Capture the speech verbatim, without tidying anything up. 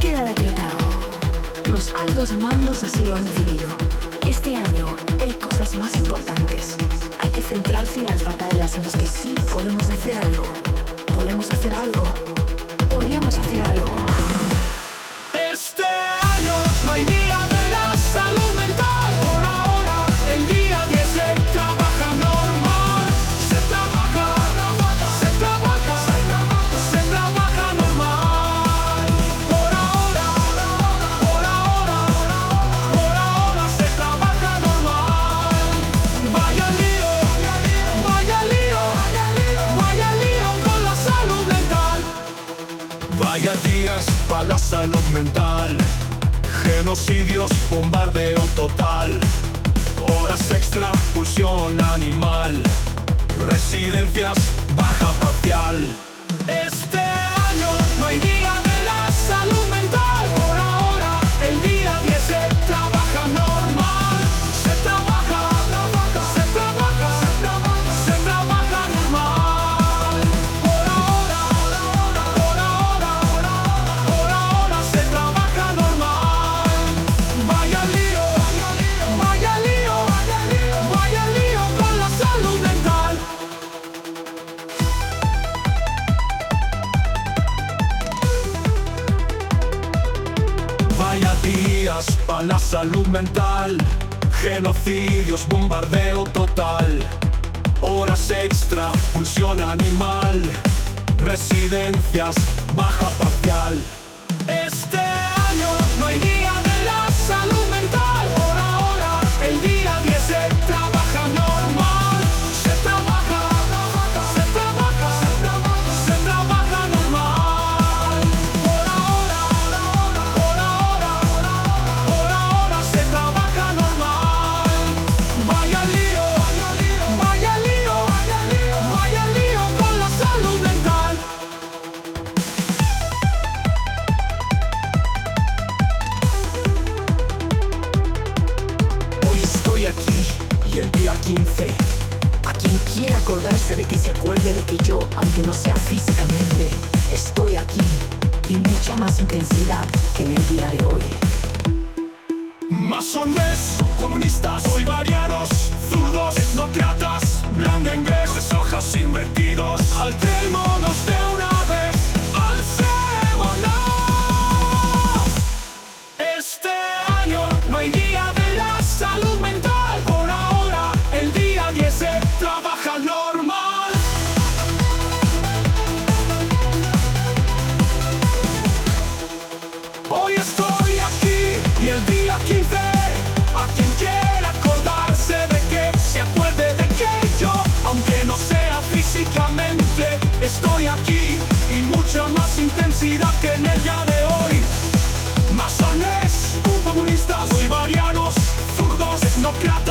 queda decretado. Los altos mandos así lo han decidido. Este año hay cosas más importantes. Hay que centrarse en las batallas en las que sí podemos hacer algo. Podemos hacer algo. Podríamos hacer algo. Este año no hay día de la salud mental. Por ahora, el día diez se trabaja normal. Se trabaja, se trabaja, se trabaja normal. Por ahora, por ahora, por ahora se trabaja normal. Vaya lío, vaya lío, vaya lío con la salud mental. Vaya días para la salud mental. Genocidios, bombardeo total. Horas extra, pulsión animal. Residencias, baja parcial. Este año no hay día de la salud mental. Por ahora, el día diez se trabaja normal. Se trabaja, se trabaja, se trabaja normal. Por ahora, por ahora, por ahora se trabaja normal. Vaya lío, vaya lío, vaya lío con la salud mental. Vaya días para la salud mental. Genocidios, bombardeo total. Horas extra, pulsión animal. Residencias, baja parcial. Este año no hay día de la salud mental. Por ahora, el día diez se trabaja normal. Se trabaja, se trabaja, se trabaja normal. Por ahora, por ahora, por ahora se trabaja normal. Vaya lío, vaya lío, vaya lío con la salud mental. Hoy estoy aquí y el día quince. A quien quiera acordarse de que se acuerde de que yo, aunque no sea físicamente, estoy aquí y mucha más intensidad que en el día de hoy. Masones, comunistas, bolivarianos, zurdos, etnócratas, blandengues, hojas invertidos. Alterémonos de una vez, alcémonos. Este año no hay día de la salud mental. Por ahora, el día diez se trabaja normal. Hoy estoy aquí y el día quince. A quien quiera acordarse de que se acuerde de que yo, aunque no sea físicamente, estoy aquí y mucha más intensidad que en el día de hoy. Masones, comunistas, bolivarianos, zurdos, etnócratas.